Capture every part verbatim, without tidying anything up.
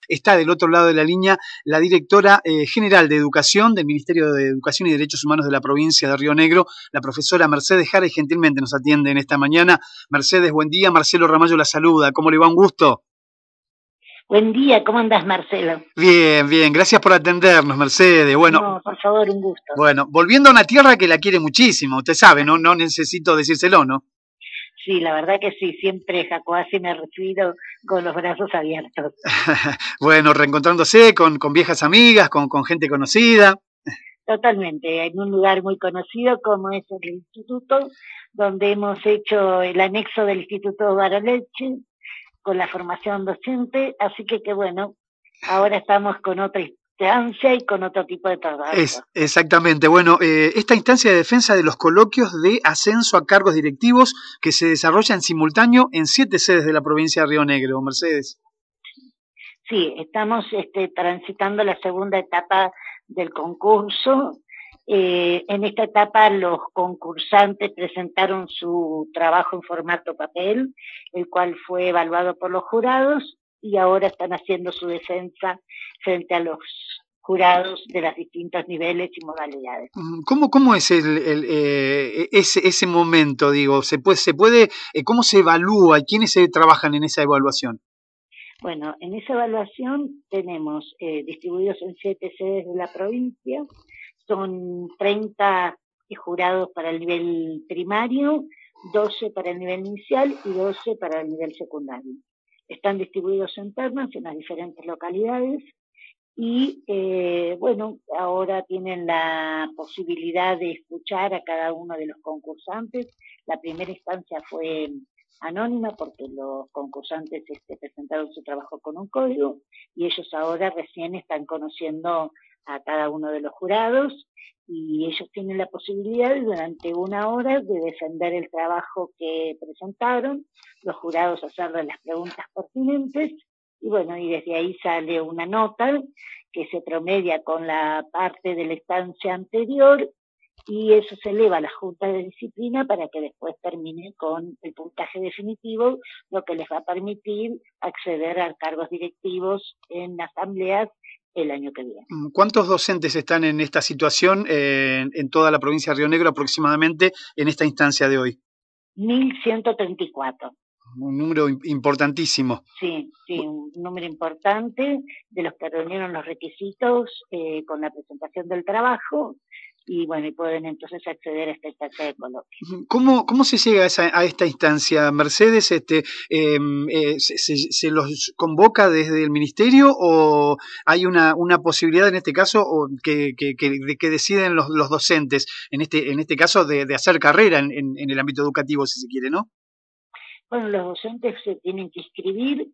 está del otro lado de la línea la directora eh, general de Educación del Ministerio de Educación y Derechos Humanos de la provincia de Río Negro, la profesora Mercedes Jara, y gentilmente nos atiende en esta mañana. Mercedes, buen día. Marcelo Ramallo la saluda. ¿Cómo le va? Un gusto. Buen día, ¿cómo andás, Marcelo? Bien, bien, gracias por atendernos, Mercedes. Bueno, no, por favor, un gusto. Bueno, volviendo a una tierra que la quiere muchísimo, usted sabe, no, no necesito decírselo, ¿no? Sí, la verdad que sí, siempre Jacoasi me ha recibido con los brazos abiertos. Bueno, reencontrándose con, con viejas amigas, con, con gente conocida. Totalmente, en un lugar muy conocido como es el instituto, donde hemos hecho el anexo del Instituto Bariloche con la formación docente, así que que bueno, ahora estamos con otra instancia y con otro tipo de trabajo. Es, exactamente, bueno, eh, esta instancia de defensa de los coloquios de ascenso a cargos directivos que se desarrolla en simultáneo en siete sedes de la provincia de Río Negro, Mercedes. Sí, estamos este, transitando la segunda etapa del concurso. Eh, en esta etapa los concursantes presentaron su trabajo en formato papel, el cual fue evaluado por los jurados, y ahora están haciendo su defensa frente a los jurados de los distintos niveles y modalidades. ¿Cómo, cómo es el, el, eh, ese, ese momento, digo? ¿Se puede, se puede, eh, ¿Cómo se evalúa y quiénes se trabajan en esa evaluación? Bueno, en esa evaluación tenemos eh, distribuidos en siete sedes de la provincia, son treinta jurados para el nivel primario, doce para el nivel inicial y doce para el nivel secundario. Están distribuidos en ternas en las diferentes localidades y, eh, bueno, ahora tienen la posibilidad de escuchar a cada uno de los concursantes. La primera instancia fue anónima porque los concursantes este, presentaron su trabajo con un código y ellos ahora recién están conociendo a cada uno de los jurados y ellos tienen la posibilidad durante una hora de defender el trabajo que presentaron, los jurados hacerle las preguntas pertinentes y bueno, y desde ahí sale una nota que se promedia con la parte de la estancia anterior y eso se eleva a la Junta de Disciplina para que después termine con el puntaje definitivo, lo que les va a permitir acceder a cargos directivos en asambleas el año que viene. ¿Cuántos docentes están en esta situación eh, en toda la provincia de Río Negro aproximadamente en esta instancia de hoy? mil ciento treinta y cuatro. Un número importantísimo. Sí, sí, un número importante de los que reunieron los requisitos eh, con la presentación del trabajo y bueno, y pueden entonces acceder a esta instancia de coloquio. ¿Cómo, cómo se llega a, esa, a esta instancia, Mercedes? Este, eh, eh, se, se, ¿Se los convoca desde el ministerio o hay una, una posibilidad en este caso o que, que, que, de que deciden los, los docentes, en este, en este caso de, de hacer carrera en, en, en el ámbito educativo, si se quiere, ¿no? Bueno, los docentes se tienen que inscribir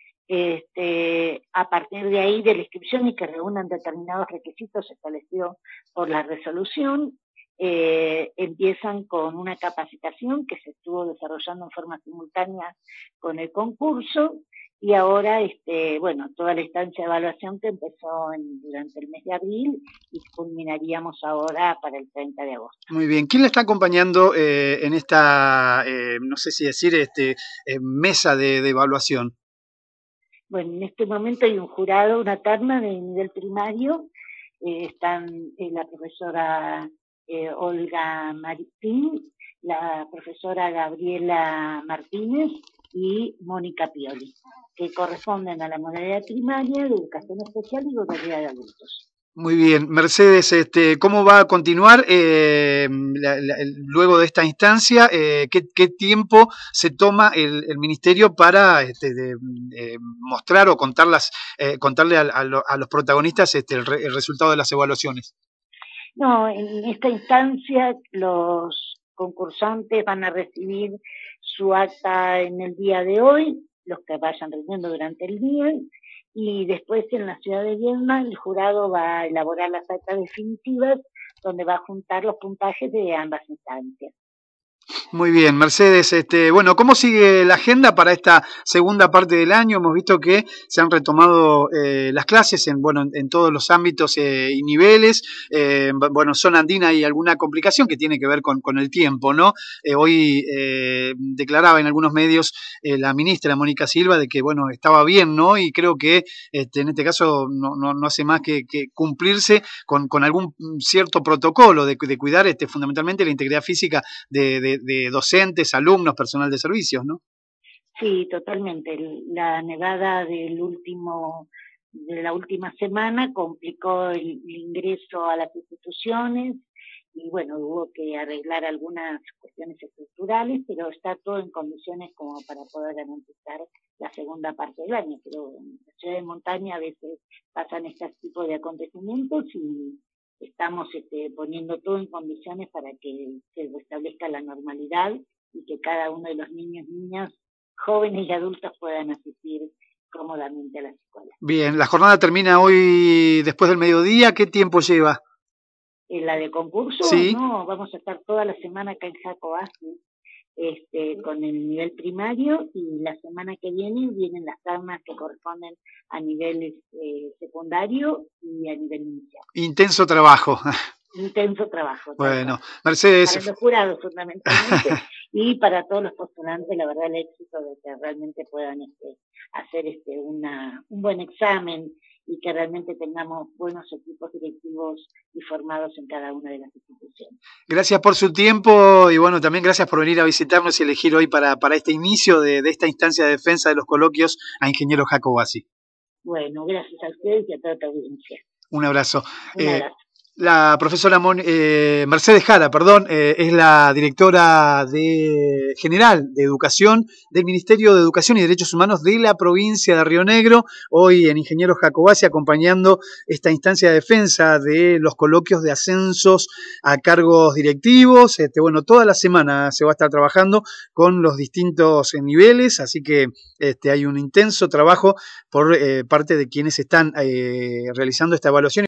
este, a partir de ahí de la inscripción y que reúnan determinados requisitos establecidos por la resolución. Eh, empiezan con una capacitación que se estuvo desarrollando en forma simultánea con el concurso y ahora, este, bueno, toda la instancia de evaluación que empezó en, durante el mes de abril y culminaríamos ahora para el treinta de agosto. Muy bien. ¿Quién la está acompañando eh, en esta, eh, no sé si decir, este, eh, mesa de, de evaluación? Bueno, en este momento hay un jurado, una terna de nivel primario, eh, están eh, la profesora eh, Olga Martín, la profesora Gabriela Martínez y Mónica Pioli, que corresponden a la modalidad primaria de educación especial y modalidad de adultos. Muy bien, Mercedes, este, ¿cómo va a continuar eh, la, la, luego de esta instancia? Eh, ¿qué, ¿Qué tiempo se toma el, el ministerio para este, de, de mostrar o contarlas, eh, contarle a, a, lo, a los protagonistas este, el, re, el resultado de las evaluaciones? No, en esta instancia los concursantes van a recibir su acta en el día de hoy, los que vayan rindiendo durante el día, y después en la ciudad de Viedma el jurado va a elaborar las actas definitivas donde va a juntar los puntajes de ambas instancias. Muy bien, Mercedes. Este, bueno, ¿cómo sigue la agenda para esta segunda parte del año? Hemos visto que se han retomado eh, las clases en, bueno, en, en todos los ámbitos eh, y niveles. Eh, bueno, zona andina hay alguna complicación que tiene que ver con, con el tiempo, ¿no? Eh, hoy eh, declaraba en algunos medios eh, la ministra Mónica Silva de que, bueno, estaba bien, ¿no? Y creo que este, en este caso no, no, no hace más que, que cumplirse con, con algún cierto protocolo de, de cuidar este, fundamentalmente la integridad física de, de, de docentes, alumnos, personal de servicios, ¿no? Sí, totalmente. La nevada del último, de la última semana complicó el, el ingreso a las instituciones y bueno, hubo que arreglar algunas cuestiones estructurales, pero está todo en condiciones como para poder garantizar la segunda parte del año. Pero en la ciudad de montaña a veces pasan este tipo de acontecimientos y estamos este, poniendo todo en condiciones para que se restablezca la normalidad y que cada uno de los niños y niñas, jóvenes y adultos puedan asistir cómodamente a las escuelas. Bien, la jornada termina hoy después del mediodía. ¿Qué tiempo lleva? En la de concurso, sí. no, vamos a estar toda la semana acá en Jacobasi, este, con el nivel primario, y la semana que viene vienen las ternas que corresponden a nivel eh, secundario y a nivel inicial. Intenso trabajo. Intenso trabajo. Bueno, Mercedes. Para los jurados fundamentalmente y para todos los postulantes, la verdad, el éxito de que realmente puedan este, hacer este, una, un buen examen y que realmente tengamos buenos equipos directivos y formados en cada una de las instituciones. Gracias por su tiempo y bueno, también gracias por venir a visitarnos y elegir hoy para, para este inicio de, de esta instancia de defensa de los coloquios a Ingeniero Jacobasi. Bueno, gracias a ustedes y a toda tu audiencia. Un abrazo. Un abrazo. Eh, La profesora Mon, eh, Mercedes Jara, perdón, eh, es la directora de, general de Educación del Ministerio de Educación y Derechos Humanos de la provincia de Río Negro, hoy en Ingeniero Jacobasi acompañando esta instancia de defensa de los coloquios de ascensos a cargos directivos. Este, bueno, toda la semana se va a estar trabajando con los distintos niveles, así que este, hay un intenso trabajo por eh, parte de quienes están eh, realizando esta evaluación.